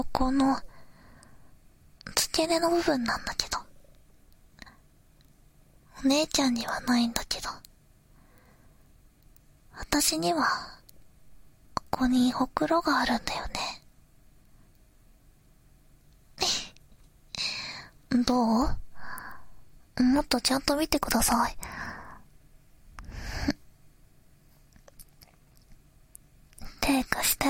ここの付け根の部分なんだけど、お姉ちゃんにはないんだけど、私にはここにほくろがあるんだよね。どう？もっとちゃんと見てください。手貸して。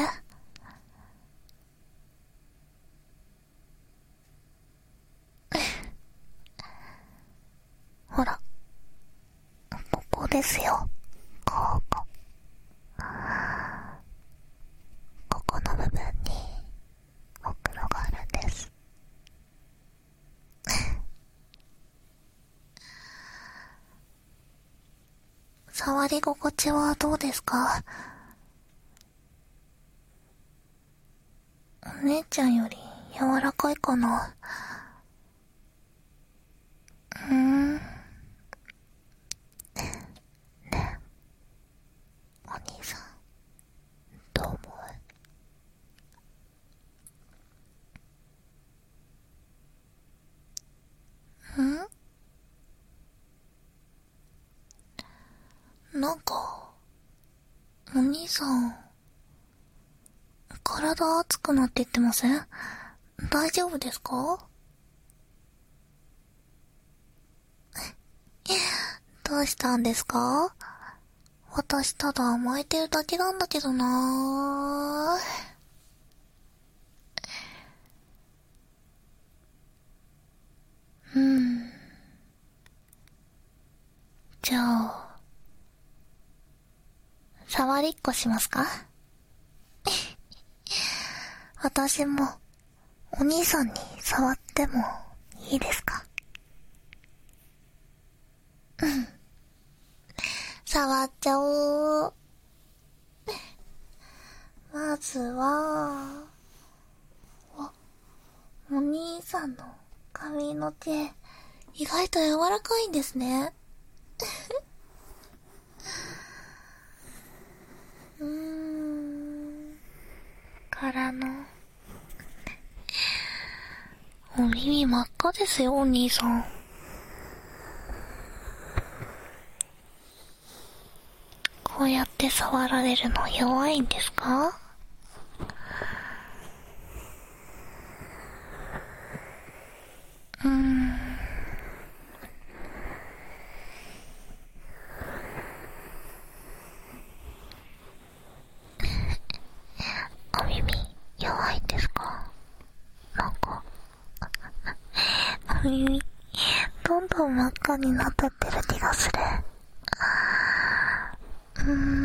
ほら、ここですよ。ここの部分にほくろがあるんです。触り心地はどうですか？お姉ちゃんより柔らかいかな？ね、お兄さん、どう思なんか、お兄さん、体熱くなって言ってません？大丈夫ですか？どうしたんですか？私ただ甘えてるだけなんだけどなじゃあ、触りっこしますか？私も、お兄さんに触ってもいいですか？触っちゃおう。まずは、お兄さんの髪の毛、意外と柔らかいんですね。からの、お耳真っ赤ですよ、お兄さん。こうやって触られるの弱いんですか？お耳弱いんですか？なんか、お耳、どんどん真っ赤になってってる気がする。